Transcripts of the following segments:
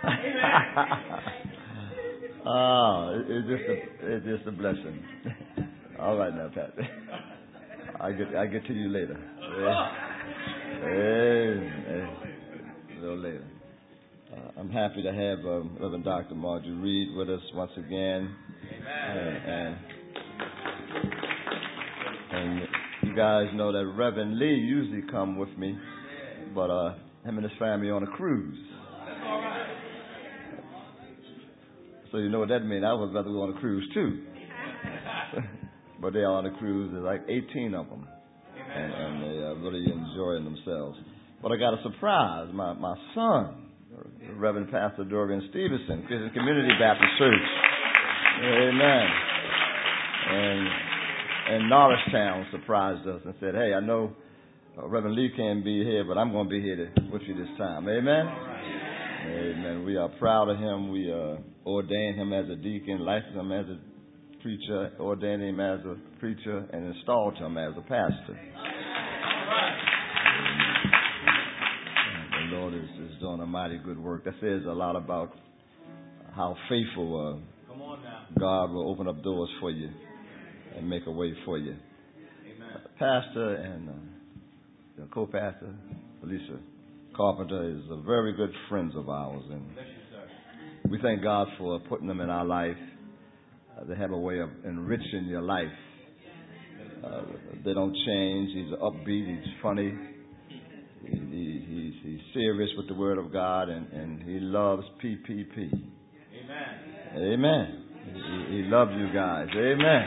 Oh, it's just a blessing. All right now, Pat. I get to you later. A little later. I'm happy to have Reverend Dr. Marjorie Reed with us once again. And you guys know that Reverend Lee usually come with me, but him and his family on a cruise. So you know what that means. I would rather go on a cruise too. But they are on a cruise. There's like 18 of them. And they are really enjoying themselves. But I got a surprise. My son, Reverend Pastor Dorian Stevenson, Christian Community Baptist Church. Amen. And Norristown surprised us and said, hey, I know Reverend Lee can't be here, but I'm going to be here with you this time. Amen? Amen. We are proud of him. We ordained him as a deacon, licensed him as a preacher, ordained him as a preacher, and installed him as a pastor. The Lord is doing a mighty good work. That says a lot about how faithful God will open up doors for you and make a way for you. Pastor and co-pastor, Alicia Carpenter, is a very good friends of ours, and we thank God for putting them in our life. They have a way of enriching your life. They don't change. He's upbeat. He's funny. He's serious with the Word of God, and he loves PPP. Amen. Amen. He loves you guys. Amen.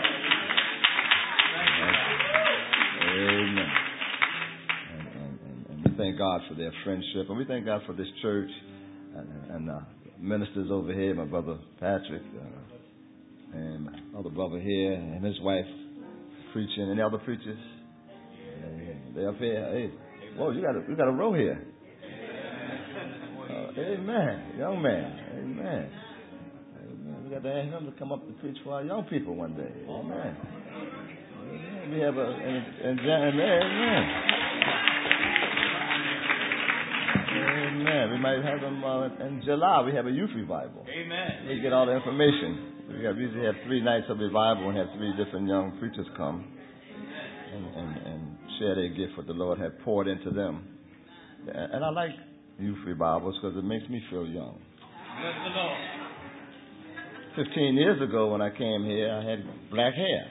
Amen. And we thank God for their friendship, and we thank God for this church and ministers over here, my brother Patrick, and my other brother here, and his wife preaching, and the other preachers. They're up here. Hey, whoa, we got a row here. Amen, young man. Amen. We got to ask him to come up and preach for our young people one day. Amen. We have Amen. We might have them in July. We have a youth revival. Amen. We get all the information. We usually have 3 nights of revival and have 3 different young preachers come and share their gift what the Lord had poured into them. And I like youth revivals because it makes me feel young. Bless the Lord. 15 years ago when I came here, I had black hair.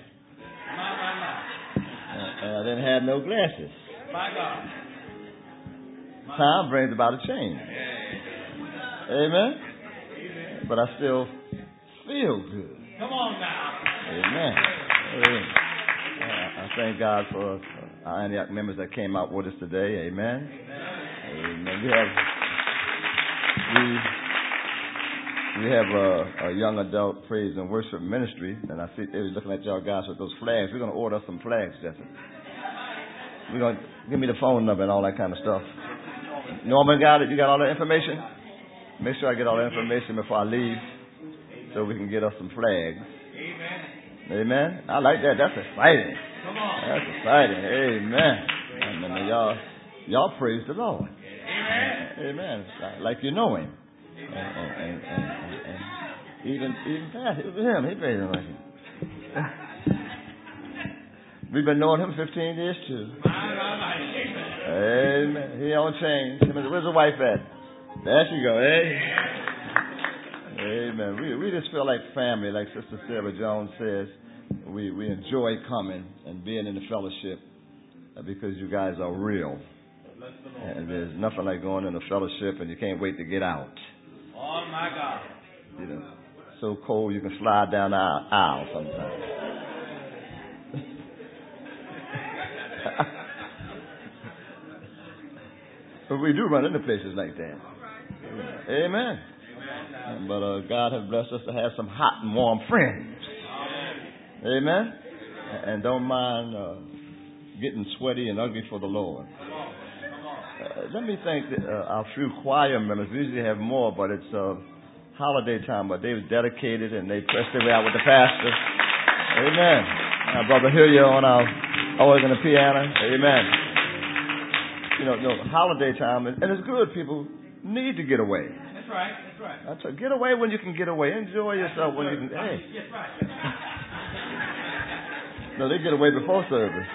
And I didn't have no glasses. My God. Time brings about a change. Amen? But I still feel good. Come on now. Amen. I thank God for our Antioch members that came out with us today. Amen. Amen. We have a young adult praise and worship ministry, and I see they were looking at y'all guys with those flags. We're going to order some flags, Jesse. We're going to give me the phone number and all that kind of stuff. Norman got it? You got all that information? Make sure I get all the information before I leave so we can get us some flags. Amen. Amen. I like that. That's exciting. Come on. That's exciting. Amen. And y'all praise the Lord. Amen. Amen. Like you know him. And even Pat, him, he prays him like him. We've been knowing him 15 years too. Amen. He don't change. Where's the wife at? There she go. Amen. We just feel like family, like Sister Sarah Jones says. We enjoy coming and being in the fellowship because you guys are real. And there's nothing like going in the fellowship and you can't wait to get out. Oh my God. You know, so cold you can slide down the aisle sometimes. But we do run into places like that. Amen. But God has blessed us to have some hot and warm friends. Amen. And don't mind getting sweaty and ugly for the Lord. Let me thank our few choir members. We usually have more, but it's holiday time. But they were dedicated and they pressed their way out with the pastor. Amen. Our brother Hillier on our organ and piano. Amen. You know, holiday time, and it's good. People need to get away. That's right. Get away when you can get away. Enjoy yourself when you can. Hey. That's right. No, they get away before service.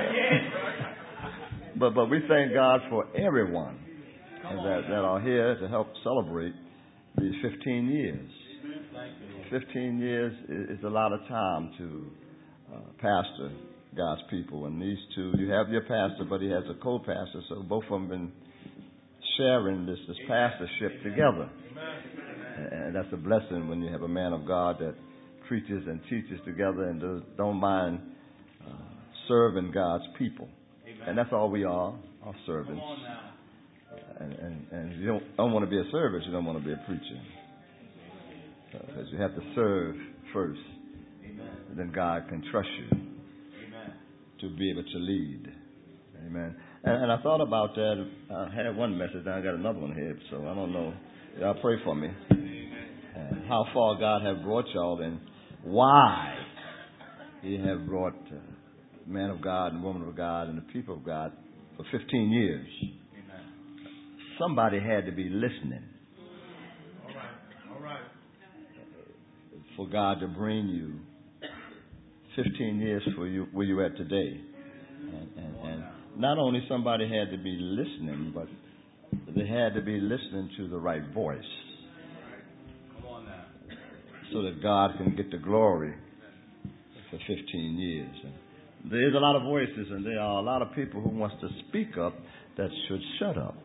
But we thank God for everyone that are here to help celebrate these 15 years. 15 years is a lot of time to pastor God's people. And these two, you have your pastor, but he has a co-pastor, so both of them been sharing this pastorship together. And that's a blessing when you have a man of God that preaches and teaches together and don't mind serving God's people. And that's all we are servants. And if you don't want to be a servant, you don't want to be a preacher. Because you have to serve first. And then God can trust you to be able to lead. Amen. And I thought about that. I had one message, now I got another one here, so I don't know. Y'all pray for me. And how far God has brought y'all and why He has brought man of God and woman of God and the people of God for 15 years. Somebody had to be listening. All right. For God to bring you 15 years for you where you're at today. And not only somebody had to be listening, but they had to be listening to the right voice. Come on now. So that God can get the glory for 15 years. And there's a lot of voices, and there are a lot of people who wants to speak up that should shut up.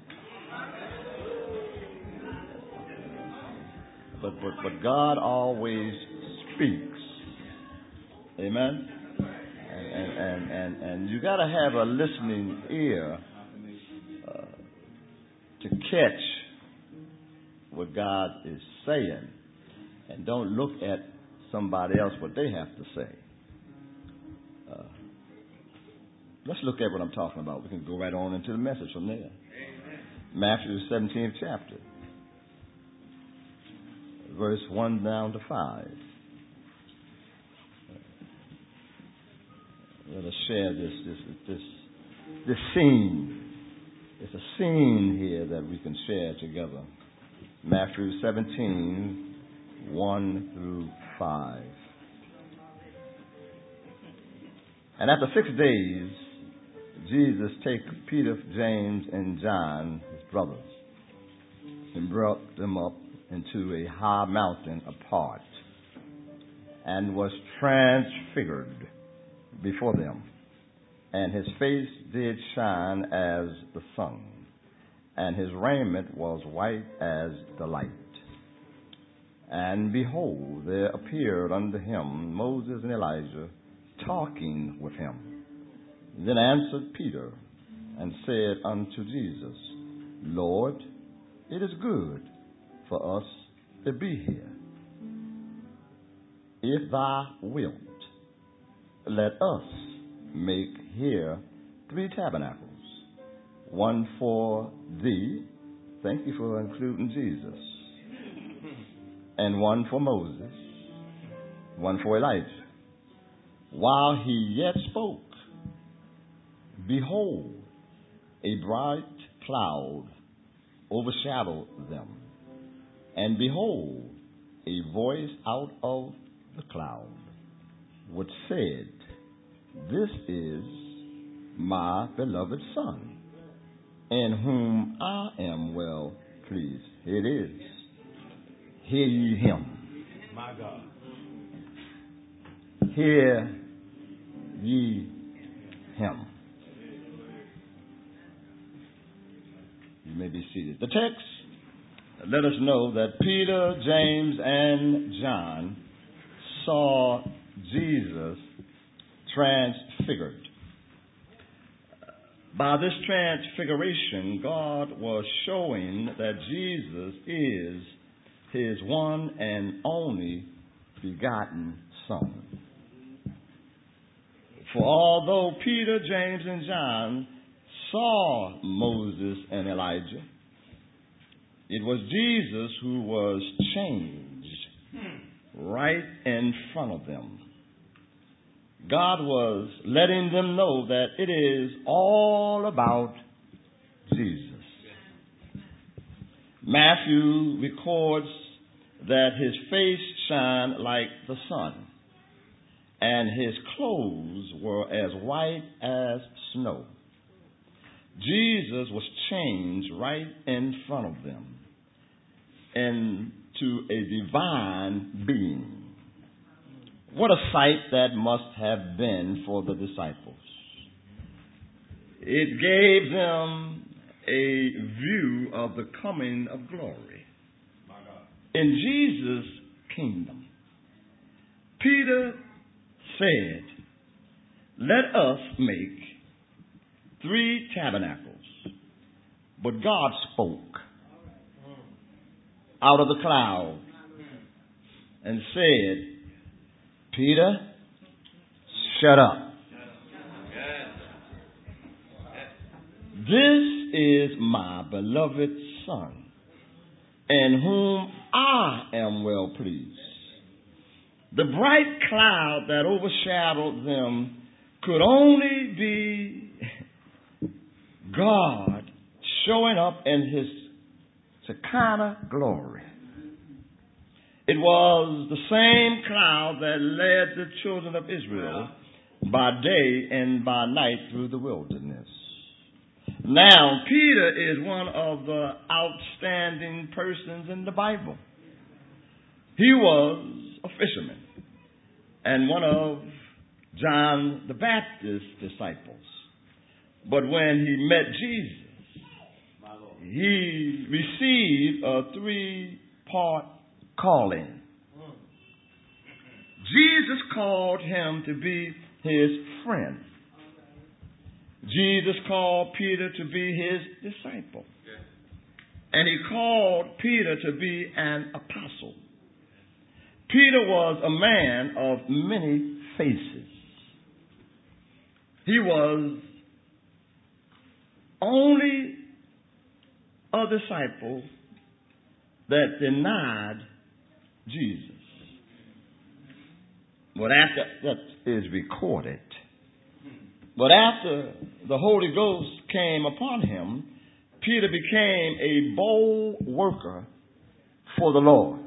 But God always speaks. Amen? And you got to have a listening ear to catch what God is saying. And don't look at somebody else, what they have to say. Let's look at what I'm talking about. We can go right on into the message from there. Matthew 17th chapter. Verse 1 down to 5. Let us share this scene. It's a scene here that we can share together. Matthew 17, 1 through 5. And after 6 days, Jesus take Peter, James, and John, his brothers, and brought them up into a high mountain apart, and was transfigured before them. And his face did shine as the sun, and his raiment was white as the light. And behold, there appeared unto him Moses and Elijah, talking with him. Then answered Peter, and said unto Jesus, Lord, it is good for us to be here. If thou wilt, let us make here 3 tabernacles, one for thee, thank you for including Jesus, and one for Moses, one for Elijah. While he yet spoke, behold, a bright cloud overshadowed them. And behold, a voice out of the cloud, which said, This is my beloved Son, in whom I am well pleased. Here it is. Hear ye him. My God. Hear ye him. You may be seated. The text let us know that Peter, James, and John saw Jesus transfigured. By this transfiguration, God was showing that Jesus is his one and only begotten Son. For although Peter, James, and John saw Moses and Elijah, it was Jesus who was changed right in front of them. God was letting them know that it is all about Jesus. Matthew records that his face shined like the sun, and his clothes were as white as snow. Jesus was changed right in front of them into a divine being. What a sight that must have been for the disciples. It gave them a view of the coming of glory in Jesus' kingdom. Peter said, "Let us make 3 tabernacles." But God spoke out of the cloud and said, "Peter, shut up. This is my beloved Son, in whom I am well pleased." The bright cloud that overshadowed them could only be God showing up in his Shekinah glory. It was the same cloud that led the children of Israel by day and by night through the wilderness. Now, Peter is one of the outstanding persons in the Bible. He was a fisherman and one of John the Baptist's disciples. But when he met Jesus, he received a 3-part calling. Jesus called him to be his friend. Jesus called Peter to be his disciple. And he called Peter to be an apostle. Peter was a man of many faces. He was only a disciple that denied Jesus. But after that is recorded. But after the Holy Ghost came upon him, Peter became a bold worker for the Lord.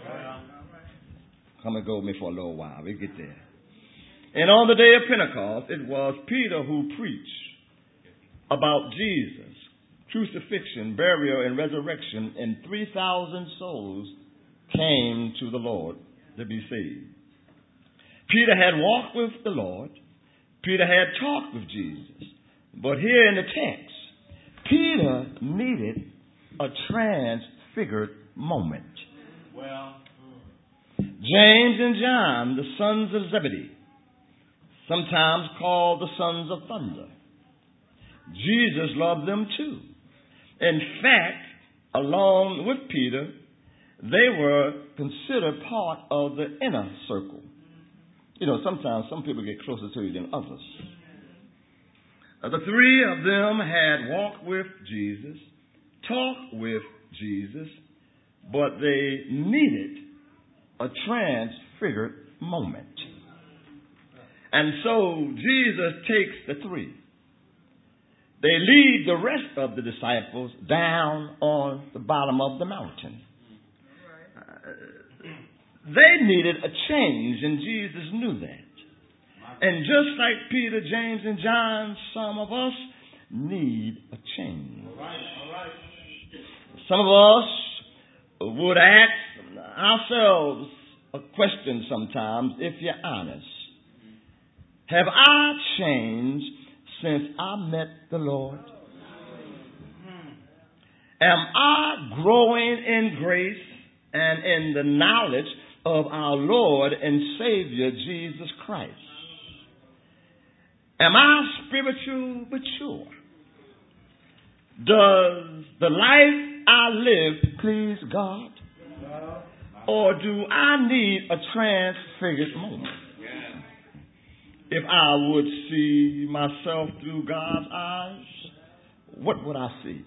Come and go with me for a little while. We'll get there. And on the day of Pentecost, it was Peter who preached about Jesus, crucifixion, burial, and resurrection, and 3,000 souls came to the Lord to be saved. Peter had walked with the Lord. Peter had talked with Jesus. But here in the text, Peter needed a transfigured moment. James and John, the sons of Zebedee, sometimes called the sons of thunder. Jesus loved them too. In fact, along with Peter, they were considered part of the inner circle. You know, sometimes some people get closer to you than others. The 3 of them had walked with Jesus, talked with Jesus, but they needed a transfigured moment. And so Jesus takes the 3. They lead the rest of the disciples down on the bottom of the mountain. They needed a change, and Jesus knew that. And just like Peter, James, and John, some of us need a change. Some of us would ask ourselves a question sometimes, if you're honest. Have I changed since I met the Lord? Am I growing in grace and in the knowledge of our Lord and Savior Jesus Christ? Am I spiritually mature? Does the life I live please God? Or do I need a transfigured moment? If I would see myself through God's eyes, what would I see?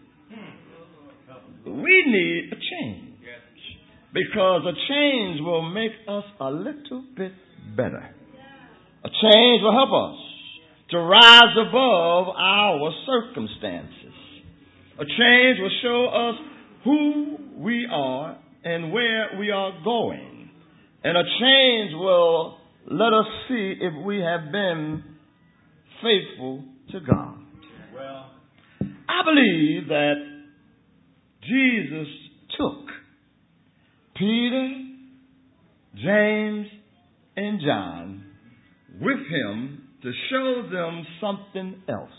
We need a change. Because a change will make us a little bit better. A change will help us to rise above our circumstances. A change will show us who we are and where we are going. And a change will let us see if we have been faithful to God. Well, I believe that Jesus took Peter, James, and John with him to show them something else.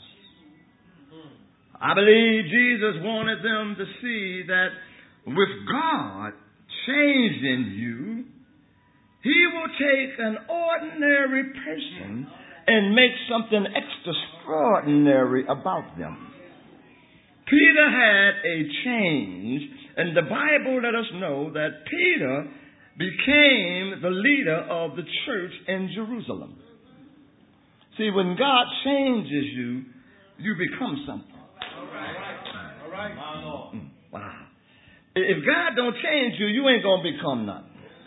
I believe Jesus wanted them to see that with God changing you, He will take an ordinary person and make something extraordinary about them. Peter had a change, and the Bible let us know that Peter became the leader of the church in Jerusalem. See, when God changes you, you become something. All right. Wow. If God don't change you, you ain't going to become nothing.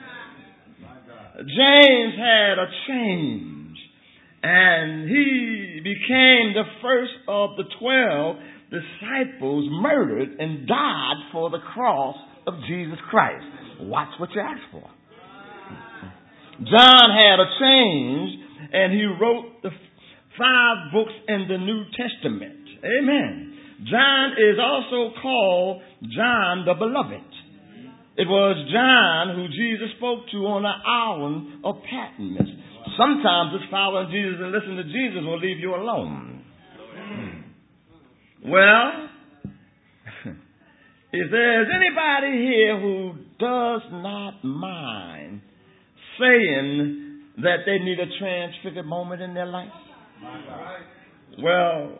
James had a change, and he became the first of the 12 disciples murdered and died for the cross of Jesus Christ. Watch what you ask for. John had a change, and he wrote the 5 books in the New Testament. Amen. John is also called John the Beloved. It was John who Jesus spoke to on the island of Patmos. Sometimes just following Jesus and listening to Jesus will leave you alone. Well, if there's anybody here who does not mind saying that they need a transfigured moment in their life, well,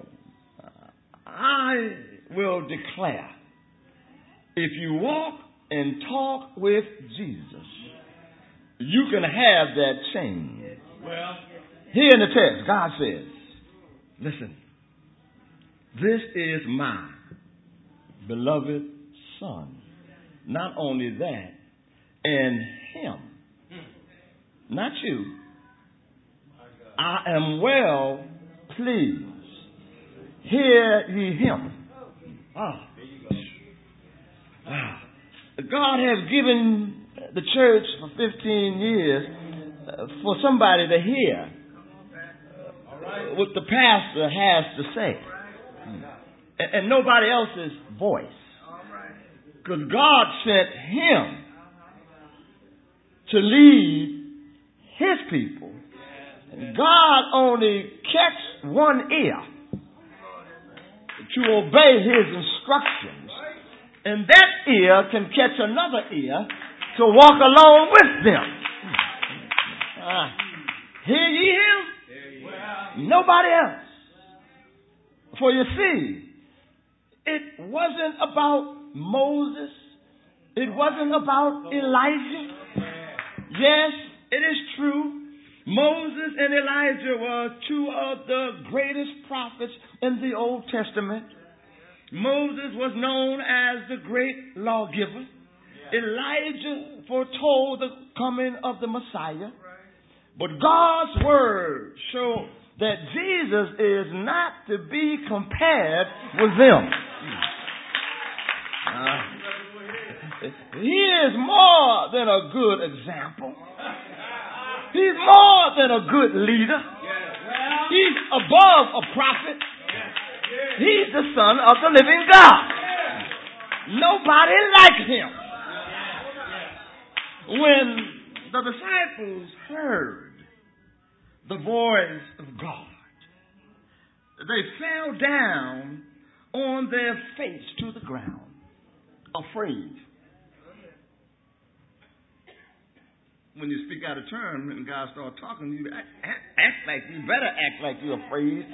I will declare, if you walk and talk with Jesus, you can have that change. Well, here in the text, God says, listen, this is my beloved Son. Not only that, and Him, not you, I am well pleased. Hear ye Him. Wow. God has given the church for 15 years for somebody to hear what the pastor has to say. And nobody else's voice. Because God sent Him to lead His people. And God only catch one ear to obey His instructions. And that ear can catch another ear to walk along with them. Hear ye Him? Nobody else. For you see, it wasn't about Moses. It wasn't about Elijah. Yes, it is true. Moses and Elijah were 2 of the greatest prophets in the Old Testament. Moses was known as the great lawgiver. Elijah foretold the coming of the Messiah. But God's word showed that Jesus is not to be compared with them. He is more than a good example. He's more than a good leader. He's above a prophet. He's the Son of the living God. Nobody like Him. When the disciples heard the voice of God, they fell down on their face to the ground, afraid. When you speak out of turn and God starts talking, you you better act like you're afraid.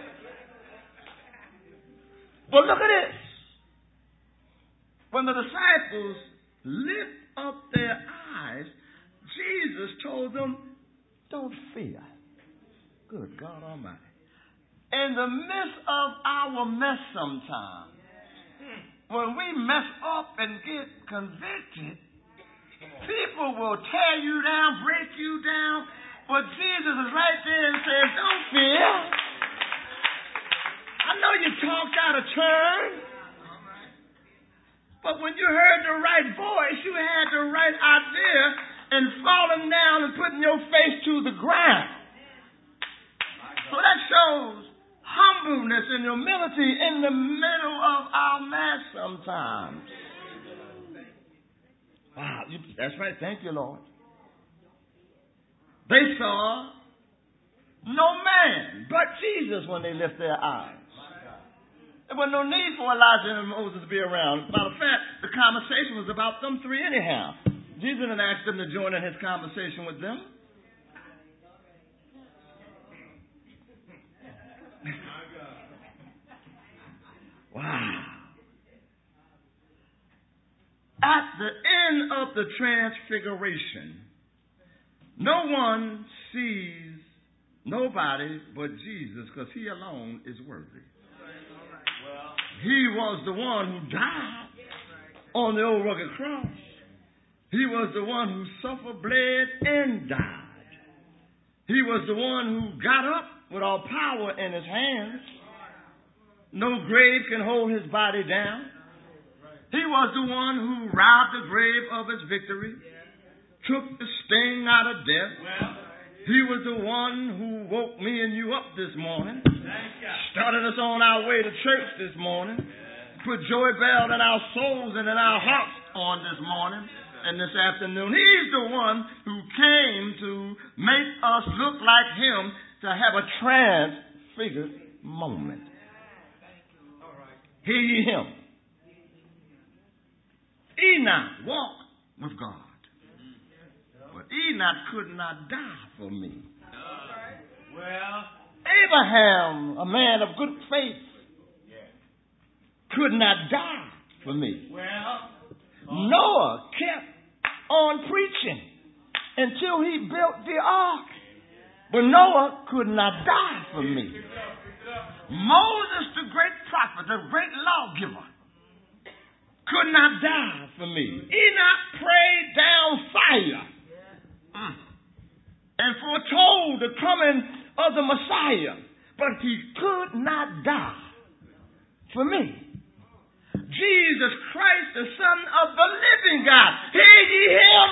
But look at this. When the disciples lift up their eyes, Jesus told them, don't fear. Good God Almighty. In the midst of our mess sometimes, when we mess up and get convicted, people will tear you down, break you down, but Jesus is right there and says, don't fear. I know you talked out of turn. But when you heard the right voice, you had the right idea and falling down and putting your face to the ground. So that shows humbleness and humility in the middle of our mess sometimes. Wow, that's right. Thank you, Lord. They saw no man but Jesus when they lifted their eyes. There was no need for Elijah and Moses to be around. Matter of fact, the conversation was about them three anyhow. Jesus didn't ask them to join in his conversation with them. Wow. At the end of the transfiguration, no one sees nobody but Jesus because he alone is worthy. He was the one who died on the old rugged cross. He was the one who suffered, bled, and died. He was the one who got up with all power in his hands. No grave can hold his body down. He was the one who robbed the grave of its victory, took the sting out of death. He was the one who woke me and you up this morning, started us on our way to church this morning, put joy bell in our souls and in our hearts on this morning and this afternoon. He's the one who came to make us look like him, to have a transfigured moment. Hear ye him. Enoch walked with God. But Enoch could not die for me. Abraham, a man of good faith, could not die for me. Noah kept on preaching until he built the ark. But Noah could not die for me. Moses, the great prophet, the great lawgiver, could not die for me. Enoch prayed down fire and foretold the coming of the Messiah, but he could not die for me. Jesus Christ, the Son of the living God, hear ye him,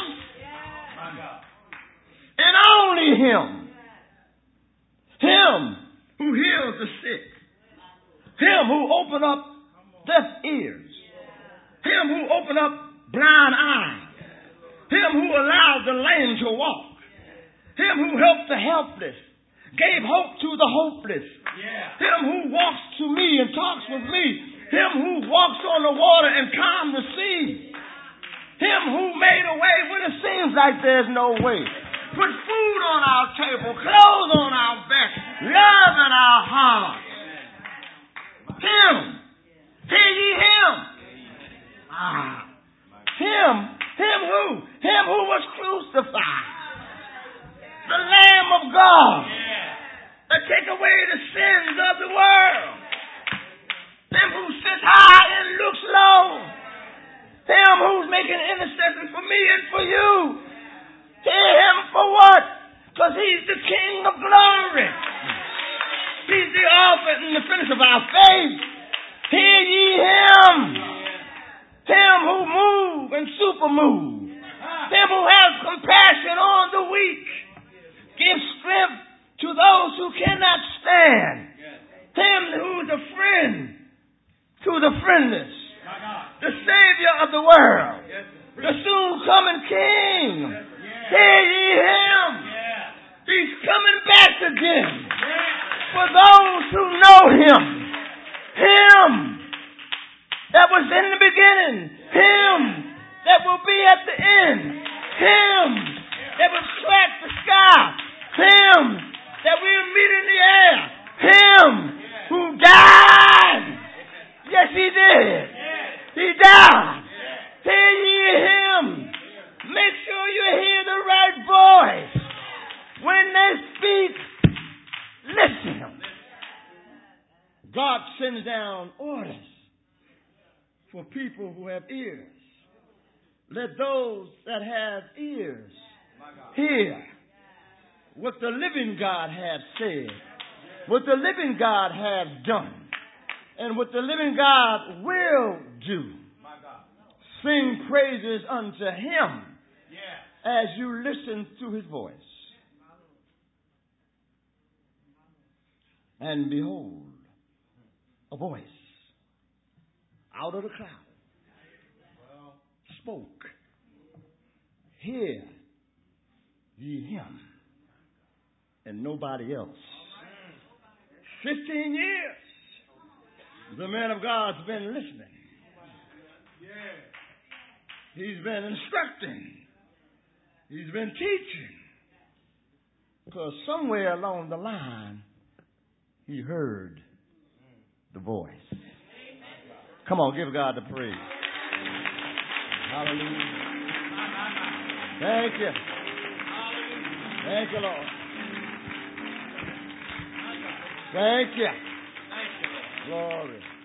and only him. Him who heals the sick, him who opened up deaf ears, him who opened up blind eyes, him who allowed the lame to walk, him who helped the helpless, gave hope to the hopeless, him who walks to me and talks with me, him who walks on the water and calms the sea, him who made a way when it seems like there's no way, put food on our table, clothes on our back, love in our hearts. Him. Hear ye him. Him. Him who? Him who was crucified. The Lamb of God. That take away the sins of the world. Him who sits high and looks low. Him who's making intercession for me and for you. Hear him for what? Because he's the King of glory. He's the author and the finisher of our faith. Hear ye him. Him who moves and super moves. Him who has compassion on the weak. Gives strength to those who cannot stand. Him who's a friend to the friendless. The Savior of the world. The soon coming King. Hear ye him. He's coming back again. For those who know him. Him that was in the beginning. Him that will be at the end. Him that will crack the sky. Him that we'll meet in the air. Him who died. Yes, he did. He died. Hear ye him. Make sure you hear the right voice. When they speak, listen. God sends down orders for people who have ears. Let those that have ears hear what the living God has said, what the living God has done, and what the living God will do. Sing praises unto him as you listen to his voice. And behold, a voice out of the cloud spoke. Hear ye him and nobody else. 15 years the man of God's been listening. He's been instructing. He's been teaching. Because somewhere along the line, he heard the voice. Come on, give God the praise. Hallelujah. Thank you. Thank you, Lord. Thank you. Glory.